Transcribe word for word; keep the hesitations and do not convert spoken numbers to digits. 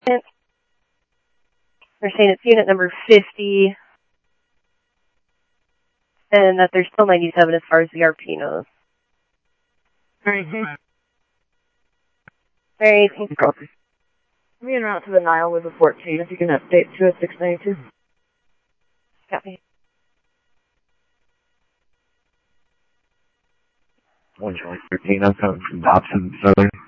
They're saying it's unit number fifty, and that they're still ninety-seven as far as the R P knows. Mm-hmm. Very thank Copy. Me en route to the Nile with a fourteen, if you can update to a six ninety-two. Copy. one Charlie thirteen, I'm coming from Dobson, Southern.